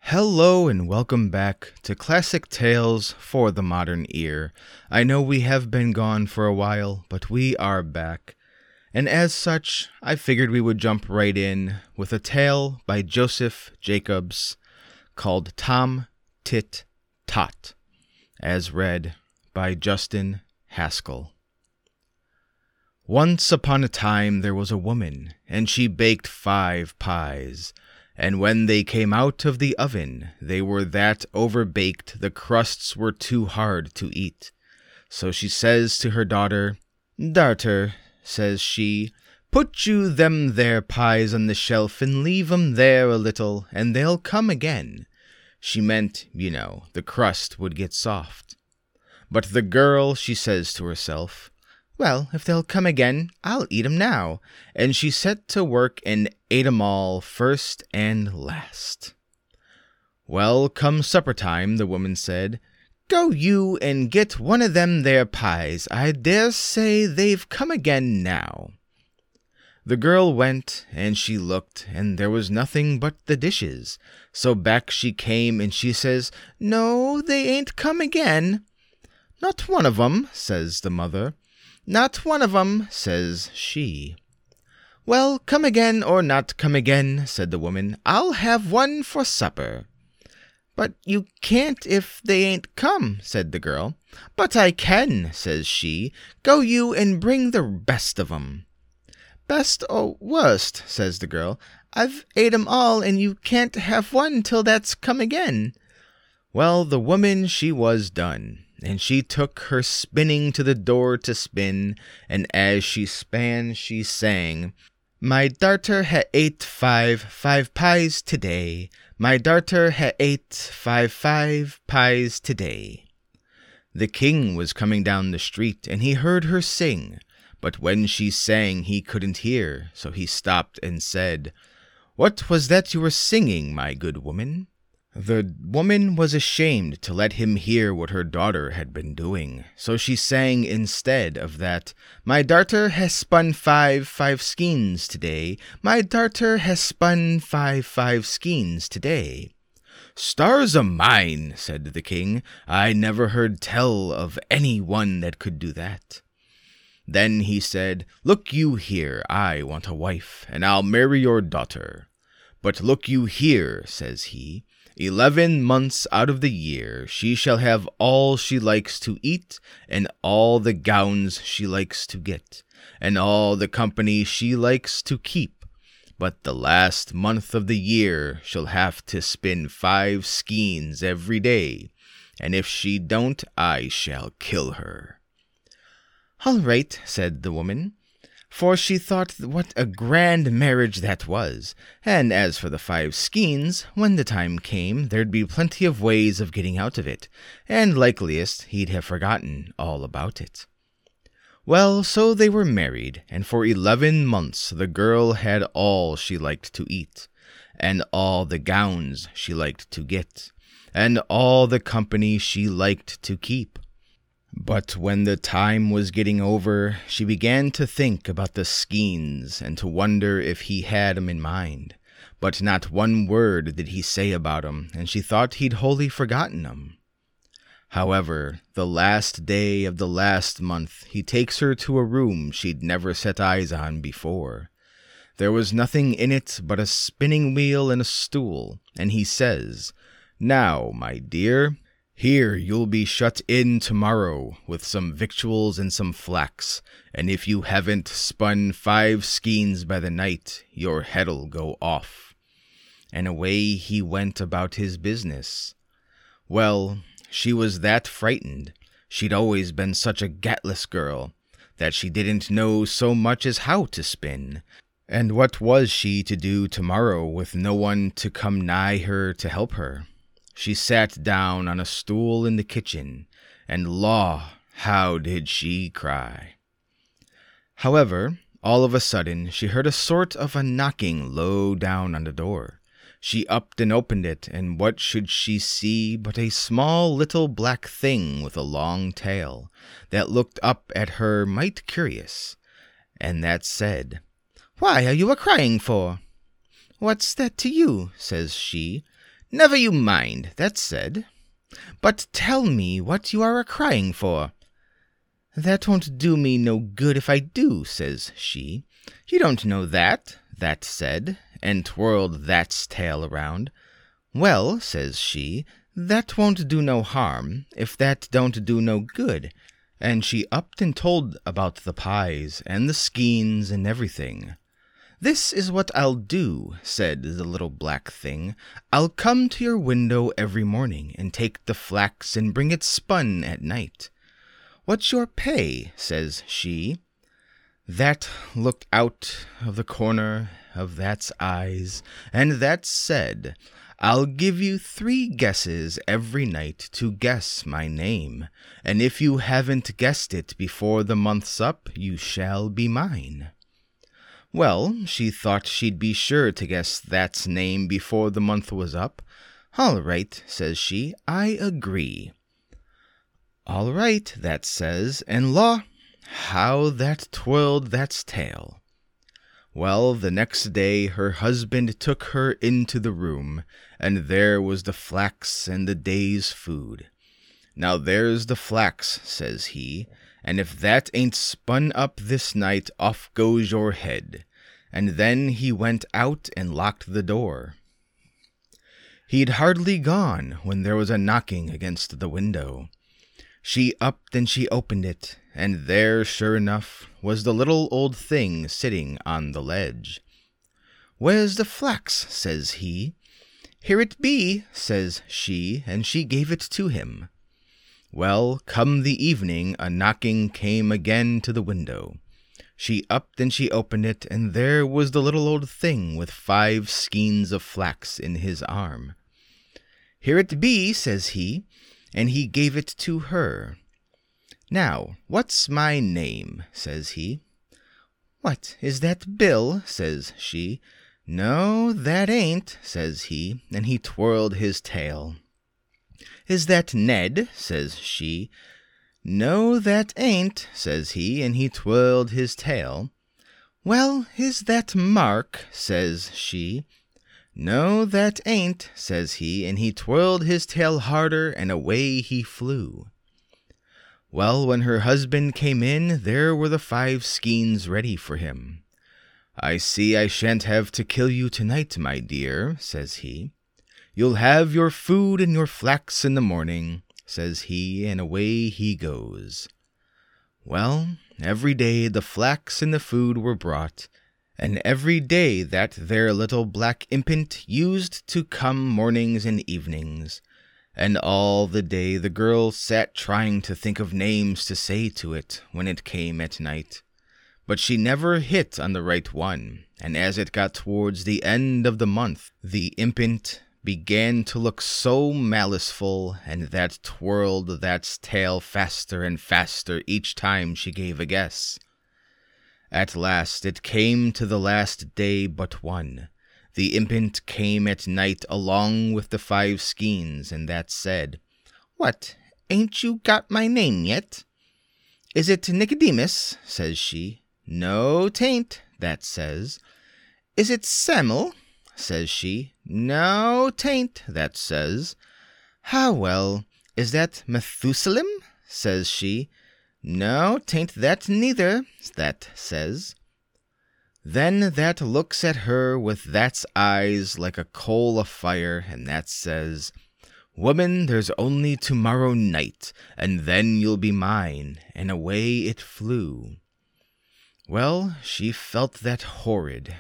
Hello and welcome back to Classic Tales for the Modern Ear. I know we have been gone for a while, but we are back. And as such, I figured we would jump right in with a tale by Joseph Jacobs called Tom Tit Tot, as read by Justin Haskell. Once upon a time there was a woman, and she baked 5 pies. And when they came out of the oven, they were that overbaked the crusts were too hard to eat. So she says to her daughter, "Darter," says she, "put you them there pies on the shelf and leave 'em there a little, and they'll come again." She meant, the crust would get soft. But the girl, she says to herself, "Well, if they'll come again, I'll eat 'em now." And she set to work and ate 'em all, first and last. Well, come supper time, the woman said, "Go you and get one of them there pies. I dare say they've come again now." The girl went, and she looked, and there was nothing but the dishes. So back she came, and she says, "No, they ain't come again." "Not one of 'em," says the mother. "Not one of 'em," says she. "Well, come again or not come again," said the woman, "I'll have one for supper." "But you can't if they ain't come," said the girl. "But I can," says she. "Go you and bring the best of 'em." "Best or worst," says the girl. "I've ate 'em all, and you can't have one till that's come again." Well, the woman she was done, and she took her spinning to the door to spin, and as she span she sang, "My darter ha ate five pies today. My darter ha ate five pies today." The king was coming down the street, and he heard her sing, but when she sang he couldn't hear, so he stopped and said, "What was that you were singing, my good woman?" The woman was ashamed to let him hear what her daughter had been doing, so she sang instead of that, "My darter has spun five skeins today. My darter has spun five skeins today." "Stars o' mine," said the king, "I never heard tell of any one that could do that." Then he said, "Look you here, I want a wife, and I'll marry your daughter. But look you here," says he, 11 months out of the year she shall have all she likes to eat, and all the gowns she likes to get, and all the company she likes to keep. But the last month of the year she'll have to spin 5 skeins every day, and if she don't, I shall kill her." "All right," said the woman, for she thought what a grand marriage that was, and as for the 5 skeins, when the time came, there'd be plenty of ways of getting out of it, and likeliest he'd have forgotten all about it. Well, so they were married, and for 11 months the girl had all she liked to eat, and all the gowns she liked to get, and all the company she liked to keep. But when the time was getting over, she began to think about the skeins and to wonder if he had 'em in mind. But not one word did he say about 'em, and she thought he'd wholly forgotten 'em. However, the last day of the last month he takes her to a room she'd never set eyes on before. There was nothing in it but a spinning wheel and a stool, and he says, "Now, my dear, here you'll be shut in tomorrow with some victuals and some flax, and if you haven't spun 5 skeins by the night, your head'll go off." And away he went about his business. Well, she was that frightened, she'd always been such a gatless girl, that she didn't know so much as how to spin. And what was she to do tomorrow with no one to come nigh her to help her? She sat down on a stool in the kitchen, and law, how did she cry! However, all of a sudden she heard a sort of a knocking low down on the door. She upped and opened it, and what should she see but a small little black thing with a long tail, that looked up at her might curious, and that said, "Why are you a-crying for?" "What's that to you?" says she. "Never you mind," that said, "but tell me what you are a-crying for." "That won't do me no good if I do," says she. "You don't know that," that said, and twirled That's tail around. "Well," says she, "that won't do no harm, if that don't do no good." And she upped and told about the pies, and the skeins, and everything. "This is what I'll do," said the little black thing. "I'll come to your window every morning, and take the flax and bring it spun at night." "What's your pay?" says she. That looked out of the corner of That's eyes, and that said, "I'll give you 3 guesses every night to guess my name, and if you haven't guessed it before the month's up, you shall be mine." Well, she thought she'd be sure to guess That's name before the month was up. "All right," says she, "I agree." "All right," that says, and law, how that twirled That's tail. Well, the next day her husband took her into the room, and there was the flax and the day's food. "Now there's the flax," says he, "and if that ain't spun up this night, off goes your head." And then he went out and locked the door. He'd hardly gone when there was a knocking against the window. She upped and she opened it, and there, sure enough, was the little old thing sitting on the ledge. "Where's the flax?" says he. "Here it be," says she, and she gave it to him. Well, come the evening, a knocking came again to the window. She upped and she opened it, and there was the little old thing with 5 skeins of flax in his arm. "Here it be," says he, and he gave it to her. "Now, what's my name?" says he. "What, is that Bill?" says she. "No, that ain't," says he, and he twirled his tail. "Is that Ned?" says she. "No, that ain't," says he, and he twirled his tail. "Well, is that Mark?" says she. "No, that ain't," says he, and he twirled his tail harder, and away he flew. Well, when her husband came in, there were the 5 skeins ready for him. "I see I shan't have to kill you tonight, my dear," says he. "You'll have your food and your flax in the morning," says he, and away he goes. Well, every day the flax and the food were brought, and every day that there little black impant used to come mornings and evenings, and all the day the girl sat trying to think of names to say to it when it came at night. But she never hit on the right one, and as it got towards the end of the month, the impant began to look so maliceful, and that twirled That's tail faster and faster each time she gave a guess. At last it came to the last day but one. The impant came at night along with the 5 skeins, and that said, "What, ain't you got my name yet?" "Is it Nicodemus?" says she. "No, 'tain't," that says. "Is it Samuel?" says she. "No, 'tain't," that says. "Ha, well, is that Methusalem?" says she. "No, 'tain't that neither," that says. Then that looks at her with That's eyes like a coal afire, and that says, "Woman, there's only tomorrow night, and then you'll be mine," and away it flew. Well, she felt that horrid.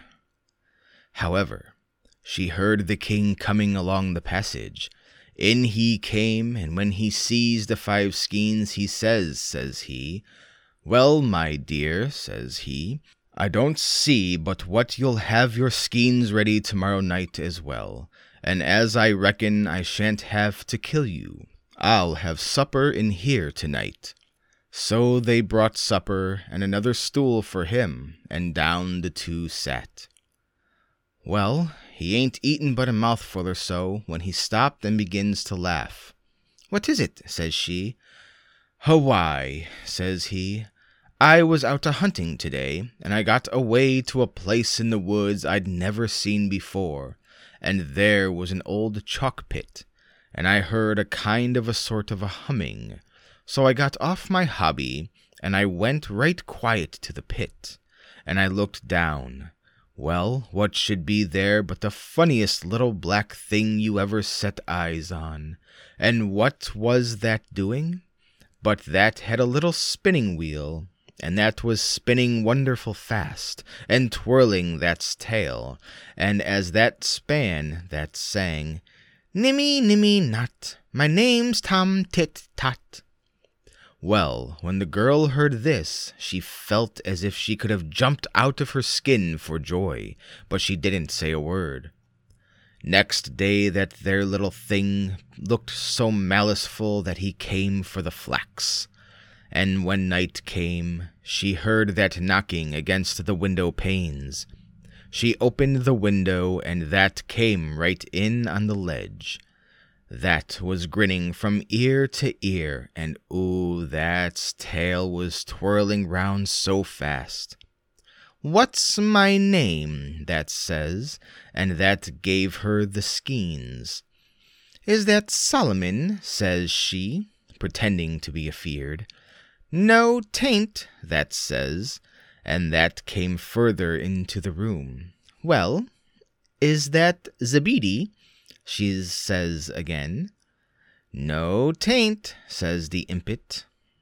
However, she heard the king coming along the passage. In he came, and when he sees the 5 skeins, he says he, "Well, my dear," says he, "I don't see but what you'll have your skeins ready tomorrow night as well, and as I reckon I shan't have to kill you, I'll have supper in here tonight." So they brought supper and another stool for him, and down the 2 sat. Well, he ain't eaten but a mouthful or so when he stopped and begins to laugh. "What is it?" says she. "Why," says he, "I was out a-hunting today, and I got away to a place in the woods I'd never seen before, and there was an old chalk pit, and I heard a kind of a sort of a humming. So I got off my hobby, and I went right quiet to the pit, and I looked down. Well, what should be there but the funniest little black thing you ever set eyes on. And what was that doing? But that had a little spinning wheel, and that was spinning wonderful fast, and twirling that's tail, and as that span, that sang, "Nimmy, nimmy, not, my name's Tom Tit Tot." Well, when the girl heard this, she felt as if she could have jumped out of her skin for joy, but she didn't say a word. Next day that there little thing looked so maliceful that he came for the flax. And when night came, she heard that knocking against the window panes. She opened the window, and that came right in on the ledge. That was grinning from ear to ear, and ooh, that's tail was twirling round so fast. "What's my name?" that says, and that gave her the skeins. "Is that Solomon?" says she, pretending to be afeard. "No, 'tain't," that says, and that came further into the room. "Well, is that Zebedee?" she says again. "No, 'tain't," says the impet.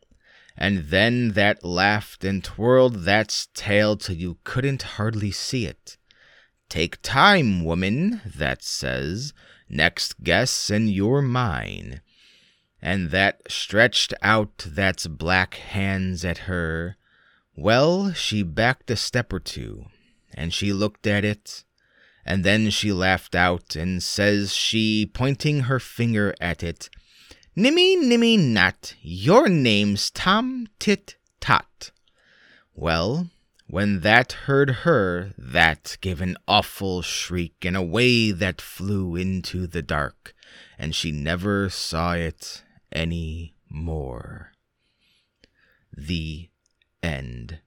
And then that laughed and twirled that's tail till you couldn't hardly see it. "Take time, woman," that says, "next guess and you're mine." And that stretched out that's black hands at her. Well, she backed a step or two, and she looked at it, and then she laughed out, and says she, pointing her finger at it, "Nimmy, nimmy, not, your name's Tom Tit Tot." Well, when that heard her, that gave an awful shriek, and away that flew into the dark, and she never saw it any more. The end.